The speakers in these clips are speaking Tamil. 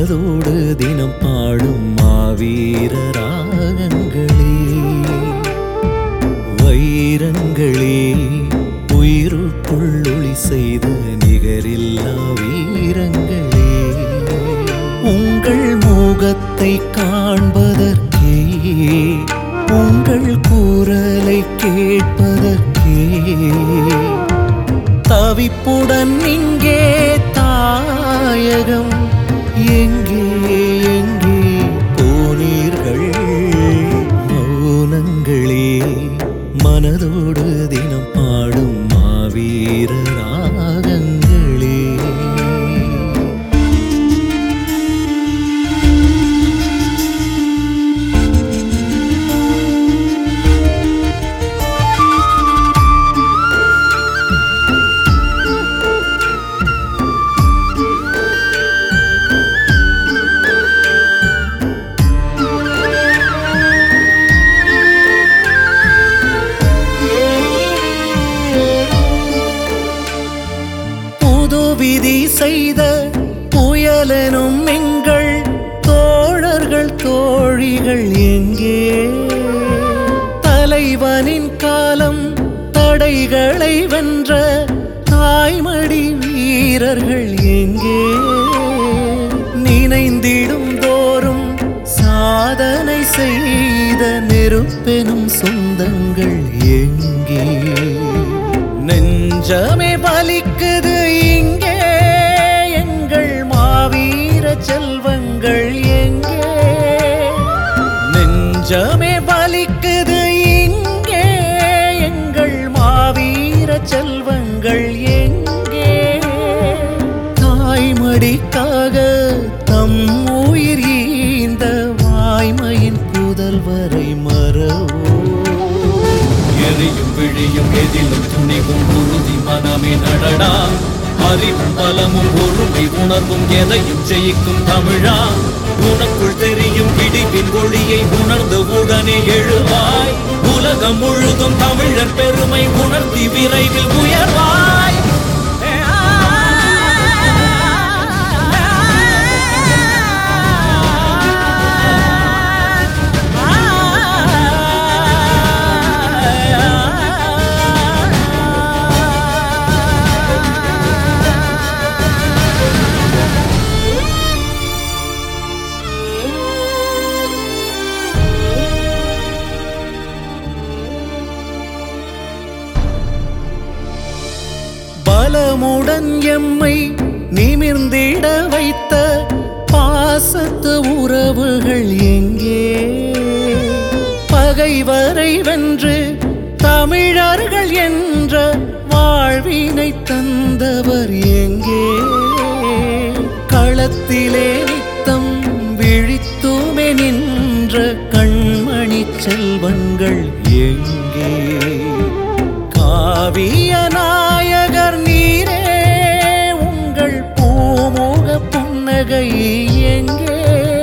மனதோடு தினம் பாடும் மாவீர ராகங்களே, வைரங்களே, உயிருக்குள் ஒளி செய்த நிகரில்லா வீரங்களே, உங்கள் முகத்தை காண்பதற்கே, உங்கள் குரலை கேட்பதற்கே தவிப்புடன் இங்கே தாயகம் எங்கே எங்கே போனீர்கள்? மௌனங்களே, மனதோடு தினம் பாடும் மாவீர ராகங்களே. விதி செய்த புயலெனும் எங்கள் தோழர்கள் தோழிகள் எங்கே? தலைவனின் காலம் தடைகளை வென்ற தாய்மடி வீரர்கள் எங்கே? நினைந்திடும் தோறும் சாதனை செய்த நெருப்பெனும் சொந்தங்கள் எங்கே? நெஞ்சமே வலிக்குது இங்கே, எங்கள் மாவீர செல்வங்கள் எங்கே? நெஞ்சமே வலிக்குது இங்கே, எங்கள் மாவீர செல்வங்கள் எங்கே? தாய்மடிக்காக தம் உயிர் ஈந்த வாய்மையின் புதல்வரை மறவோ? எரியும் விழியும் எதிலும் துணிவும் உறுதி மனமே நடடா, அறிவும் பலமும் பொறுமை உணர்வும் எதையும் ஜெயிக்கும் தமிழா. உனக்குள் தெரியும் பிடிப்பின் ஒளியை உணர்ந்து உடனே எழுவாய், உலகம் முழுதும் தமிழர் பெருமை உணர்த்தி விரைவில் உயர்வாய். பலமுடன் எம்மை நிமிர்ந்திட வைத்த பாசத்து உறவுகள் எங்கே? பகைவரை வென்று தமிழர்கள் என்ற வாழ்வினை தந்தவர் எங்கே? களத்திலே நித்தம் விழித்துமே நின்ற கண்மணி செல்வங்கள் எங்கே? காவிய நாயகர் நீரே, உங்கள் பூமுக புன்னகை எங்கே?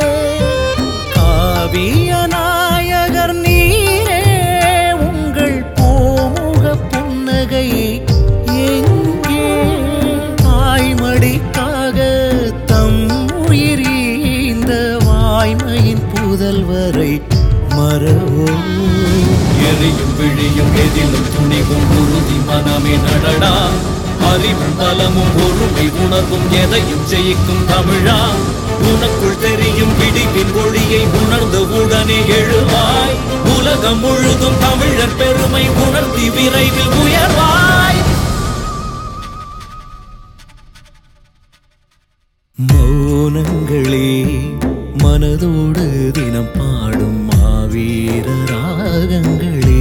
காவிய நாயகர் நீரே, உங்கள் பூமுக புன்னகை எங்கே? தாய்மடிக்காக தம் உயிர் ஈந்த வாய்மையின் புதல்வரை மறவோ? எரியும் விழியும் எதிலும் துணிவும் உறுதி மனமே நடடா, அறிவும் பலமும் பொறுமை உணர்வும் எதையும் ஜெயிக்கும் தமிழா. உனக்குள் தெரியும் பிடிப்பின் ஒளியை உணர்ந்து உடனே எழுவாய், உலகம் முழுதும் தமிழர் பெருமை உணர்த்தி விரைவில் உயர்வாய். மௌனங்களே, மனதோடு தினம் பாடும் மாவீர ராகங்களே,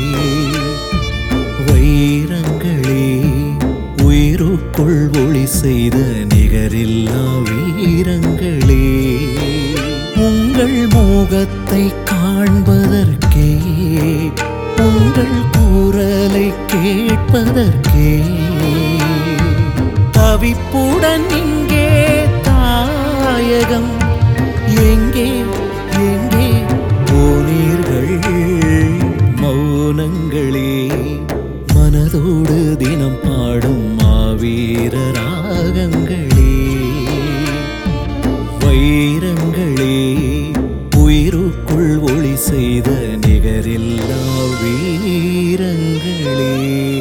வைரங்களே, உயிருக்குள் ஒளி செய்த நிகரில்லா வீரங்களே, உங்கள் முகத்தை காண்பதற்கே, உங்கள் குரலை கேட்பதற்கே தவிப்புடன் இங்கே தாயகம் எங்கே எங்கே போனீர்கள்? மௌனங்களே, மனதோடு தினம் பாடும் மாவீர ராகங்களே, வை உயிருக்குள் ஒளி செய்த நிகரில்லா வீரங்களே.